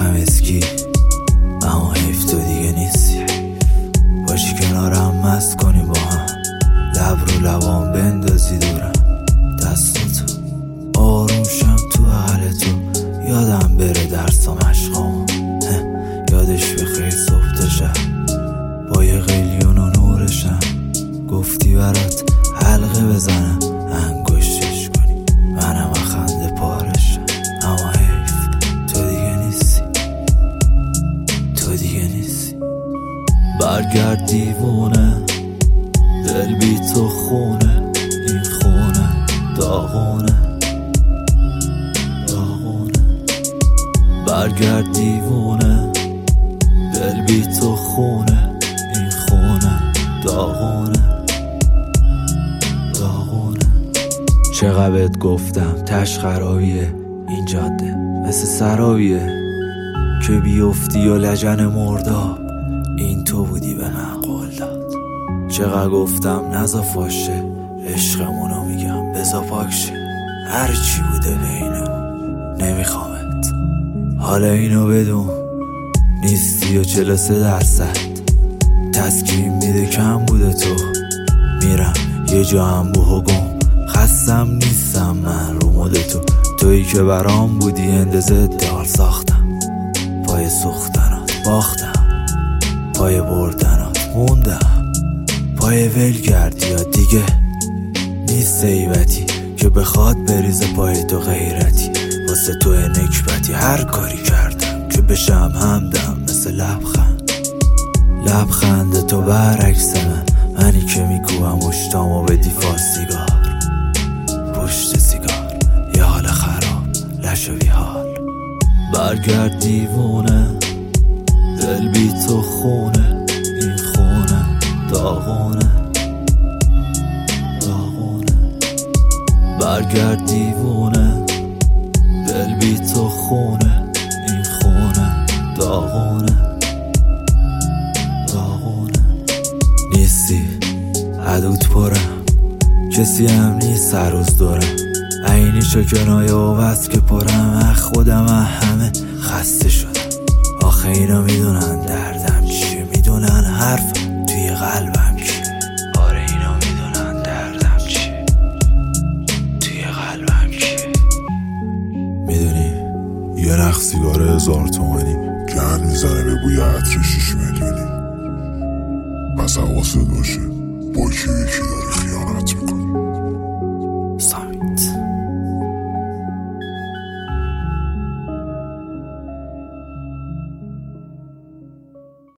انداختم اسکی، اما حیف تو دیگه نیستی. باشی کنارم مست کنی با هم، لب رو لبام بندازی دورم، دستاتو آروم شم تو حال تو، یادم بره درس و مشقام، یادش بخیر صبح تا شب با یه قلیون و نورشم. گفتی برات حلقه بزنم انگشتش کنی، منم خنده پارشم. اما حیف تو دیگه نیستی، تو دیگه نیستی. برگرد دیوونه، دل بی تو خونه، این خونه داغونه داغونه. برگرد دیوونه، دل بی تو خونه، این خونه داغونه داغونه. چقدر گفتم تش خرابیه این جاده، مثل سرابیه که بیفتی و لجن مرداب، این تو بودی به من قول داد. چقدر گفتم نزا فاشه عشقمونو، میگم بزا پاکشه، هر چی بوده بینمون نمیخوامت. حالا اینو بدون نیستی و 43% تسکین میده کم بوده تو، میرم یه جا انبوه و گم، خستم نیستم من رو مود تو. تویی که برام بودی اندازه دار ساختم، پای سختنات باختم، پای بردنات موندم، پای ول کردی یا دیگه نیست ایبتی که بخواد بریزه پای تو غیرتی. واسه تو نکبتی هر کاری کردم که بشم همدم، مثل لبخند تو برعکس منی که میکوبم مشتامو به دیفار سیگار، پشت سیگار یه حال خراب لشو بی حال. برگرد دیوونه، دل بی تو خونه، این خونه داغونه داغونه. برگرد دیوونه، دل بی تو خونه، این خونه داغونه داغونه. نیستی حدود پرم، کسی هم نیست هر روز دورم، عینی شو کنایه و بس که پرم، خودم همه خسته شدم. آخه اینا میدونن دردم چیه، میدونن حرف توی قلبم چیه. آره اینا میدونن دردم چیه، توی قلبم چیه. میدونی یه نخ سیگار 1000 تومانی گند میزنه به بوی عطر 6 میلیونی. پس حواست باشه با کی یکی داری